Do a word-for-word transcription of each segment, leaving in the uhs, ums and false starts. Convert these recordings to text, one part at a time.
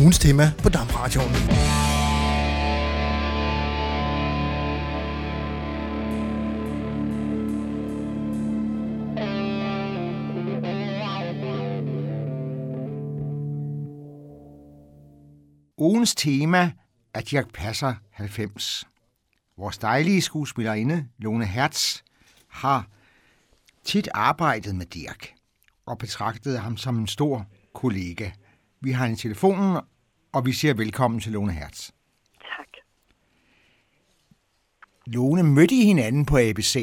ugens tema på Damradioen. Ugens tema er Dirch Passer halvfems. Vores dejlige skuespillerinde, Lone Hertz, har tit arbejdet med Dirch og betragtede ham som en stor kollega. Vi har hende i telefonen, og vi siger velkommen til Lone Hertz. Tak. Lone, mødte I hinanden på A B C?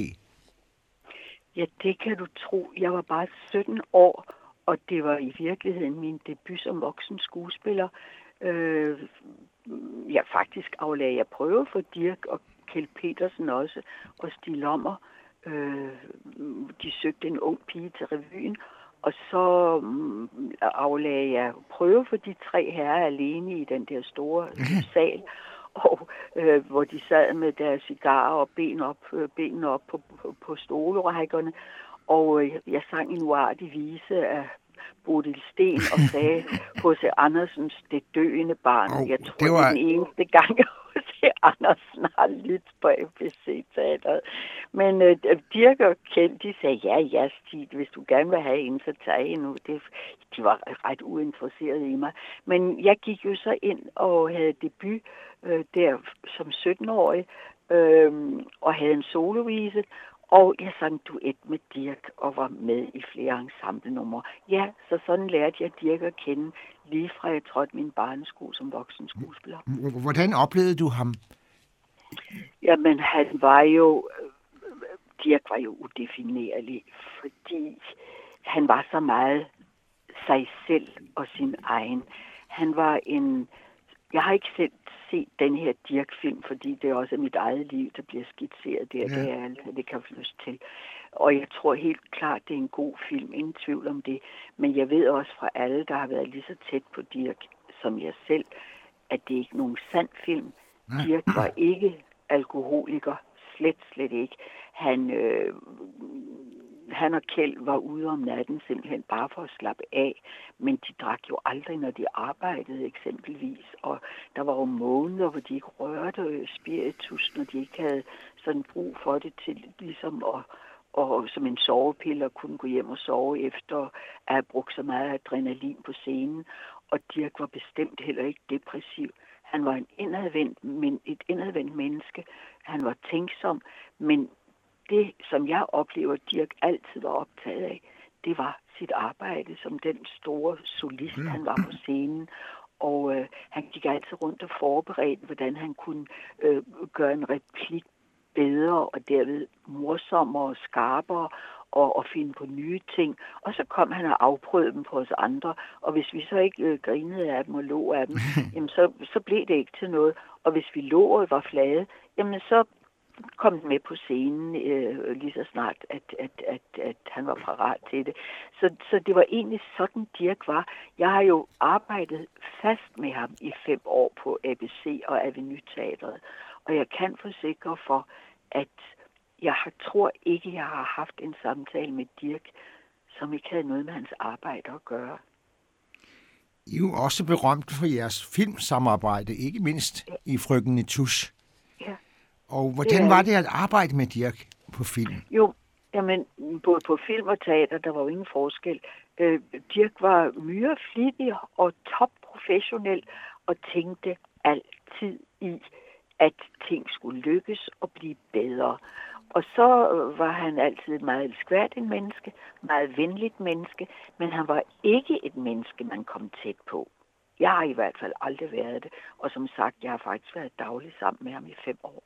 Ja, det kan du tro. Jeg var bare sytten år, og det var i virkeligheden min debut som voksen skuespiller. Øh, ja, faktisk aflagde jeg prøve for Dirch og Kjeld Petersen også, og Stig Lommer. Øh, de søgte en ung pige til revyen, og så um, aflagde jeg prøve for de tre herrer alene i den der store sal, og øh, hvor de sad med deres cigarer og ben op, øh, benene op på, på, på stolerækkerne, og øh, jeg sang en uartig vise af Bodil Sten og sagde H C Andersens Det døende barn. Oh, jeg tror, det var... det er den eneste gang, H C Andersen har lyttet på A B C-teateret. Men øh, Dirch og Kjeld, de sagde, ja, ja, Stig, hvis du gerne vil have en, så tag en nu. Det, de var ret uinteresserede i mig. Men jeg gik jo så ind og havde debut øh, der som sytten-årig, øh, og havde en solovise. Og jeg sang duet med Dirch og var med i flere ensemblenumre. Ja, så sådan lærte jeg Dirch at kende, lige fra jeg trådte min barnesko som voksen skuespiller. Hvordan oplevede du ham? Jamen, han var jo... Dirch var jo udefinerlig, fordi han var så meget sig selv og sin egen. Han var en... Jeg har ikke selv set den her Dirch-film, fordi det er også mit eget liv, der bliver skitseret der. Ja. Det er alt, det kan få lyst til. Og jeg tror helt klart, det er en god film. Ingen tvivl om det. Men jeg ved også fra alle, der har været lige så tæt på Dirch som jeg selv, at det ikke er nogen sand film. Ja. Dirch var ikke alkoholiker. Slet, slet ikke. Han... Øh, Han og Kjeld var ude om natten simpelthen bare for at slappe af, men de drak jo aldrig, når de arbejdede eksempelvis. Og der var jo måneder, hvor de ikke rørte spiritus, når de ikke havde sådan brug for det til ligesom at, og som en sovepille at kunne gå hjem og sove efter at have brugt så meget adrenalin på scenen. Og Dirch var bestemt heller ikke depressiv. Han var en indadvendt, men et indadvendt menneske. Han var tænksom, men det, som jeg oplever, Dirch altid var optaget af, det var sit arbejde som den store solist, mm. han var på scenen. Og øh, han gik altid rundt og forberedte, hvordan han kunne øh, gøre en replik bedre og derved morsommere og skarpere og, og finde på nye ting. Og så kom han og afprøvede dem på os andre. Og hvis vi så ikke øh, grinede af dem og lå af dem, jamen så, så blev det ikke til noget. Og hvis vi lå og var flade, jamen så kom med på scenen øh, lige så snart, at, at, at, at han var parat til det. Så, så det var egentlig sådan, Dirch var. Jeg har jo arbejdet fast med ham i fem år på A B C og Avenue Teatret, og jeg kan forsikre for, at jeg har, tror ikke, jeg har haft en samtale med Dirch, som ikke havde noget med hans arbejde at gøre. I er jo også berømt for jeres filmsamarbejde, ikke mindst i Frøken Nitouche. Ja. Og hvordan var det at arbejde med Dirch på film? Jo, jamen, både på film og teater, der var jo ingen forskel. Øh, Dirch var myreflittig og topprofessionel og tænkte altid i, at ting skulle lykkes og blive bedre. Og så var han altid et meget elskværdigt menneske, meget venligt menneske, men han var ikke et menneske, man kom tæt på. Jeg har i hvert fald aldrig været det, og som sagt, jeg har faktisk været daglig sammen med ham i fem år.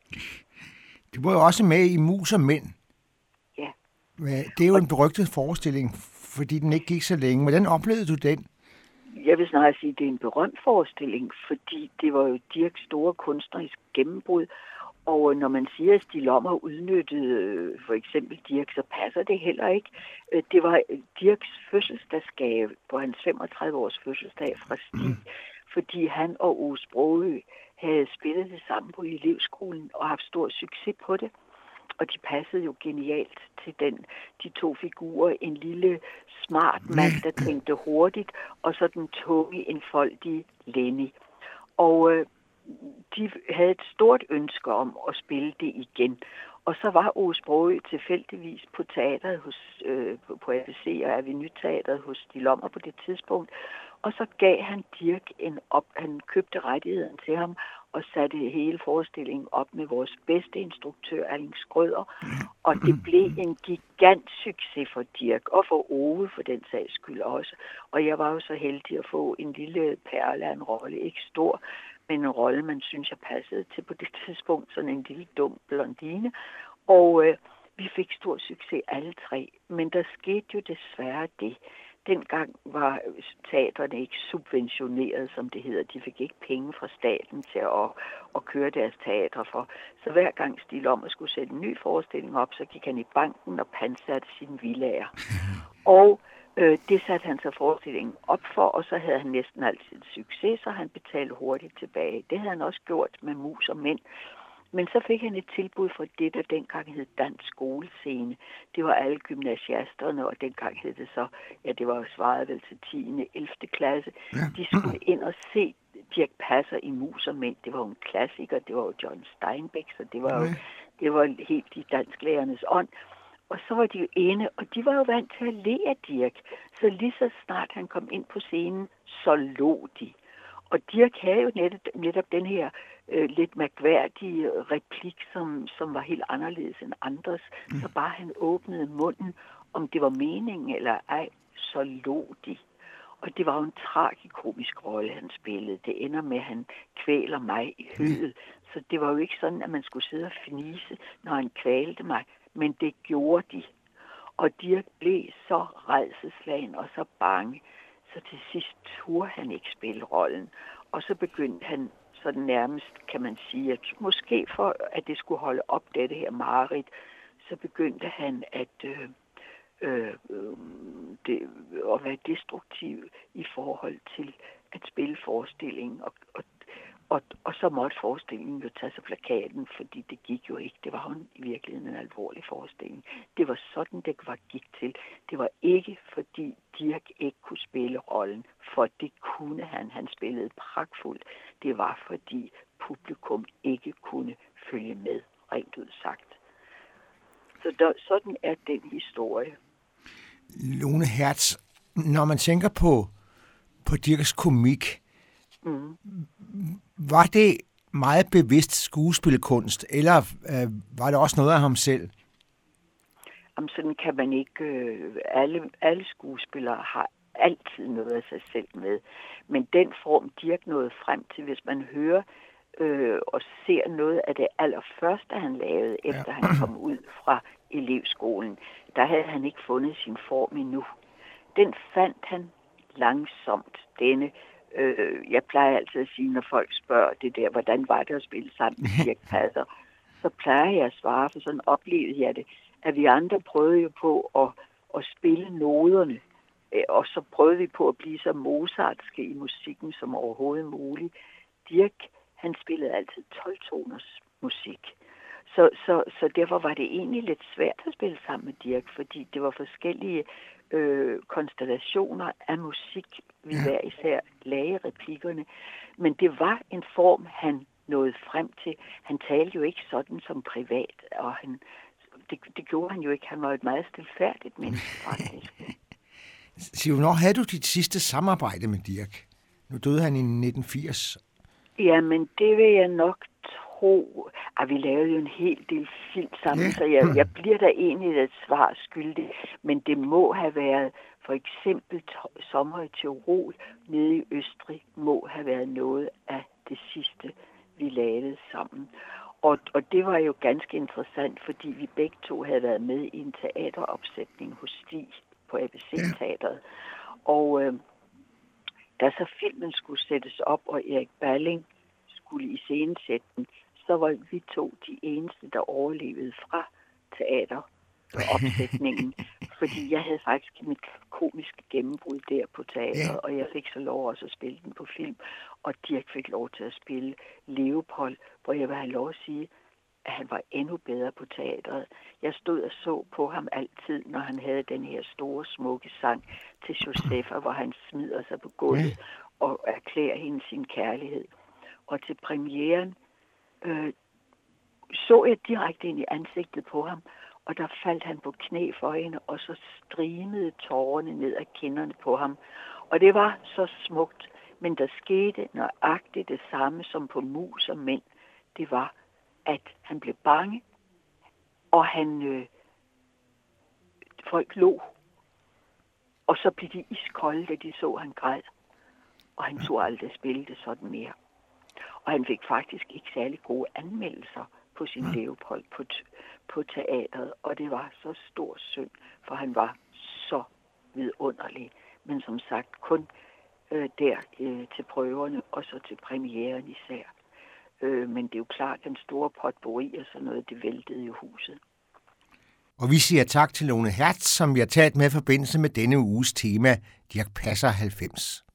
Du var jo også med i Mus og Mænd. Ja. Det er jo en berygtet forestilling, fordi den ikke gik så længe. Hvordan oplevede du den? Jeg vil snarere sige, at det er en berømt forestilling, fordi det var jo Dirchs store kunstnerisk gennembrud. Og når man siger, at Stig Lommer udnyttede for eksempel Dirch, så passer det heller ikke. Det var Dirchs fødselsdagsgave på hans femogtredive års fødselsdag fra Stig, mm. fordi han og Ove Sprogøe havde spillet det sammen på elevskolen og haft stor succes på det. og de passede jo genialt til den, de to figurer. En lille smart mand, der tænkte hurtigt, og så den tunge, enfoldige Lenny. Og øh, de havde et stort ønske om at spille det igen. Og så var Ove Sprogøe tilfældigvis på teateret hos, øh, på A B C og Avenue-teateret hos De Lommer på det tidspunkt. Og så gav han Dirch en op. Han købte rettigheden til ham og satte hele forestillingen op med vores bedste instruktør, Erling Skrøder. Og det blev en gigant succes for Dirch, og for Ove for den sags skyld også. Og jeg var jo så heldig at få en lille perle af en rolle, ikke stor, men en rolle, man synes, jeg passede til på det tidspunkt, sådan en lille dum blondine. Og øh, vi fik stor succes alle tre, men der skete jo desværre det. Dengang var teaterne ikke subventioneret, som det hedder. De fik ikke penge fra staten til at, at køre deres teatre for. Så hver gang Stig Lommer skulle sætte en ny forestilling op, så gik han i banken og pantsatte sine villager. Og øh, det satte han så forestillingen op for, og så havde han næsten altid succes, så han betalte hurtigt tilbage. Det havde han også gjort med Mus og Mænd. Men så fik han et tilbud fra det, der dengang hed Dansk Skolescene. Det var alle gymnasiasterne, og dengang hed det så, ja, det var svaret vel til tiende ellevte klasse. De skulle ind og se Dirch Passer i Mus og Mænd. Det var jo en klassiker, det var jo John Steinbeck, så det var jo det var helt i dansklærernes ånd. Og så var de jo ene, og de var jo vant til at le af Dirch. Så lige så snart han kom ind på scenen, så lå de. Og Dirch havde jo netop, netop den her øh, lidt mærkværdige replik, som, som var helt anderledes end andres. Mm. Så bare han åbnede munden, om det var meningen eller ej, så lå de. Og det var jo en tragikomisk rolle, han spillede. Det ender med, at han kvæler mig i hødet. Så det var jo ikke sådan, at man skulle sidde og fnise, når han kvalte mig. Men det gjorde de. Og Dirch blev så rædselsslagen og så bange. Så til sidst turde han ikke spille rollen. Og så begyndte han sådan nærmest, kan man sige, at måske for at det skulle holde op dette her mareridt, så begyndte han at, øh, øh, det, at være destruktiv i forhold til at spille forestillingen. Og, og, og, og så måtte forestillingen jo tage sig plakaten, fordi det gik jo ikke. Det var jo i virkeligheden en alvorlig forestilling. Det var sådan, det var gik til. Det var ikke, fordi Dirch ikke kunne spille rollen, for det kunne han. Han spillede pragtfuldt. Det var, fordi publikum ikke kunne følge med, rent ud sagt. Så der, sådan er den historie. Lone Hertz, når man tænker på, på Dirchs komik, mm. var det meget bevidst skuespilkunst, eller øh, var det også noget af ham selv? Jamen, sådan kan man ikke. Øh, alle, alle skuespillere har altid noget af sig selv med. Men den form, Dirch nåede frem til, hvis man hører øh, og ser noget af det allerførste, han lavede, efter ja. han kom ud fra elevskolen, der havde han ikke fundet sin form endnu. Den fandt han langsomt, denne. Øh, jeg plejer altid at sige, når folk spørger det der, hvordan var det at spille sammen med Dirch Passer, så plejer jeg at svare, for sådan oplevede jeg det, at vi andre prøvede jo på at, at spille noderne, og så prøvede vi på at blive så mozartske i musikken som overhovedet muligt. Dirch, han spillede altid tolv-toners musik. Så, så, så derfor var det egentlig lidt svært at spille sammen med Dirch, fordi det var forskellige øh, konstellationer af musik, vi ja. hver især lagde replikkerne. Men det var en form, han nåede frem til. Han talte jo ikke sådan som privat, og han, det, det gjorde han jo ikke. Han var et meget stilfærdigt menneske, faktisk. Siv, når havde du dit sidste samarbejde med Dirch? Nu døde han i nitten firs. Jamen, det vil jeg nok tro. Ah, vi lavede jo en hel del film sammen, ja. så jeg, jeg bliver da egentlig et svar skyldig. Men det må have været, for eksempel Sommer i Tyrol nede i Østrig, må have været noget af det sidste, vi lavede sammen. Og, og det var jo ganske interessant, fordi vi begge to havde været med i en teateropsætning hos Stig på A B C-teateret. Og øh, da så filmen skulle sættes op, og Erik Balling skulle iscenesætte den, så var vi to de eneste, der overlevede fra teateropsætningen. Fordi jeg havde faktisk mit komiske gennembrud der på teateret, og jeg fik så lov også at spille den på film. Og Dirch fik lov til at spille Leopold, hvor jeg vil have lov at sige, at han var endnu bedre på teatret. Jeg stod og så på ham altid, når han havde den her store, smukke sang til Josefa, hvor han smider sig på gulvet og erklærer hende sin kærlighed. Og til premieren øh, så jeg direkte ind i ansigtet på ham, og der faldt han på knæ for hende, og så strimede tårerne ned ad kinderne på ham. Og det var så smukt, men der skete nøjagtigt det samme som på Mus og Mænd. Det var, at han blev bange, og han øh, folk lå, og så blev de iskolde, da de så, han græd. Og han tog aldrig spille det sådan mere. Og han fik faktisk ikke særlig gode anmeldelser på sin mm. Leopold på, på teatret, og det var så stor synd, for han var så vidunderlig. Men som sagt, kun øh, der øh, til prøverne, og så til premieren især. Øh, men det er jo klart, at den store potpourri og sådan noget, det væltede i huset. Og vi siger tak til Lone Hertz, som vi har talt med i forbindelse med denne uges tema, Dirch Passer halvfems.